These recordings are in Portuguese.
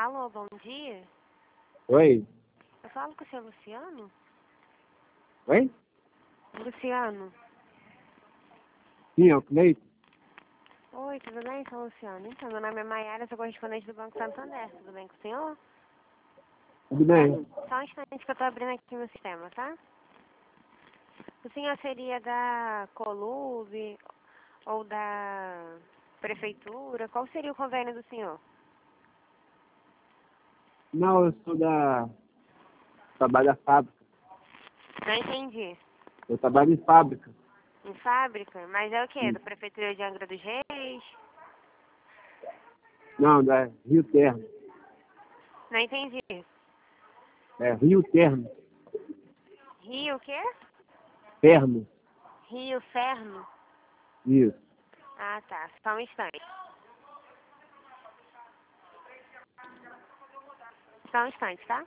Alô, bom dia. Oi? Eu falo com o senhor Luciano? Oi? Luciano. Sim, é o Cleiton. Oi, tudo bem, senhor Luciano? Então, meu nome é Maiara, sou correspondente do Banco Santander. Tudo bem com o senhor? Tudo bem? Só um instante que eu tô abrindo aqui no sistema, tá? O senhor seria da Colube ou da Prefeitura? Qual seria o convênio do senhor? Não, eu sou da... Trabalho da fábrica. Não entendi. Eu trabalho em fábrica. Em fábrica? Mas é o quê? Sim. Da Prefeitura de Angra dos Reis? Não, é Rio Termo. Não entendi. É Rio Termo. Rio o quê? Termo. Rio Ferno? Isso. Ah, tá. Só um instante. Só um instante, tá?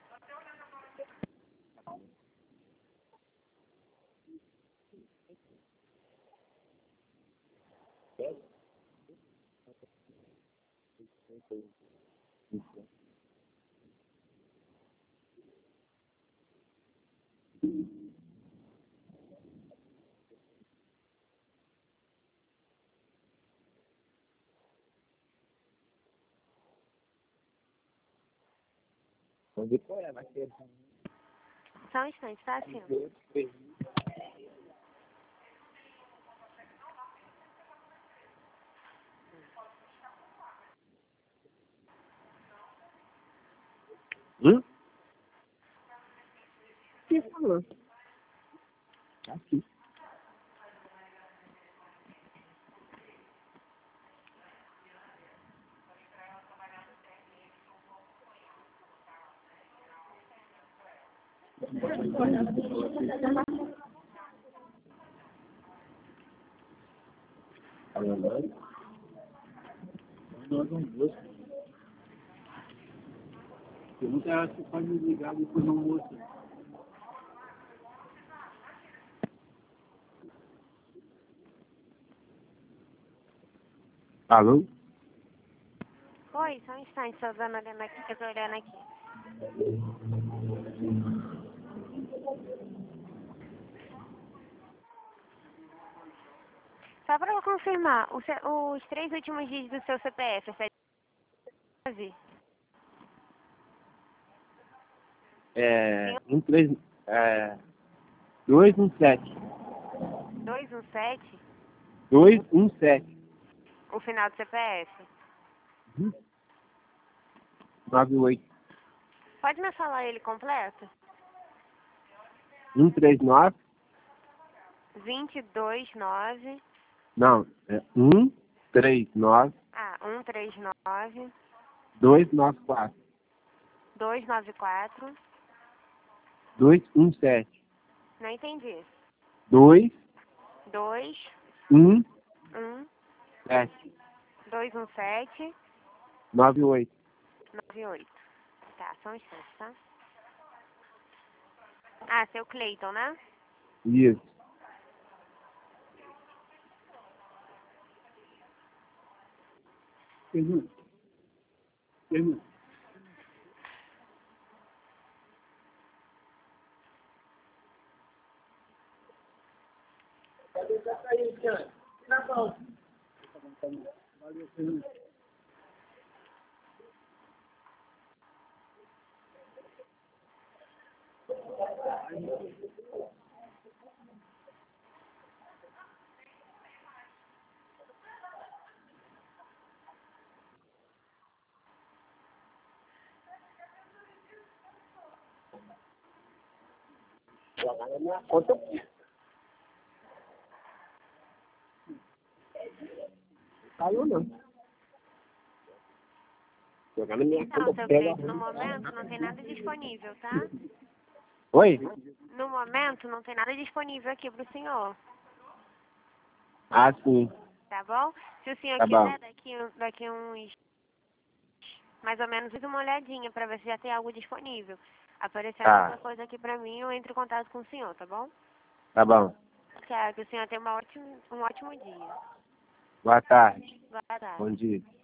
Vai ser... Só um instante, tá, senhor? Hã? Quem falou? Aqui. Pergunta se pode me ligar depois do almoço. Alô? Oi, só um instante, tô dando olhando aqui, que eu tô olhando aqui. Só pra eu confirmar, os 3 últimos dígitos do seu CPF, é 7. É... Senhor, 13... É... 217. 217, 217. o final do CPF. 98. Pode me falar ele completo? 139. 229, Não, é 139 139, 294 294, 217 não entendi. 2 2, 1 1, 7 217, 98. 98. Tá, só um instante, tá? Ah, seu Cleiton, né? Isso. Pergunta. Pergunta. Valeu, pergunta. Jogar na minha conta. Caiu não. Jogar na minha Então, conta. seu Pega. Cleiton, no momento não tem nada disponível, tá? Oi? No momento não tem nada disponível aqui pro senhor, Ah, sim. tá bom? Se o senhor Tá bom. quiser, daqui uns, mais ou menos, dê uma olhadinha pra ver se já tem algo disponível. Aparecendo Tá. alguma coisa aqui pra mim, eu entro em contato com o senhor, tá bom? Tá bom. Quero que o senhor tenha um ótimo dia. Boa tarde. Boa tarde. Bom dia.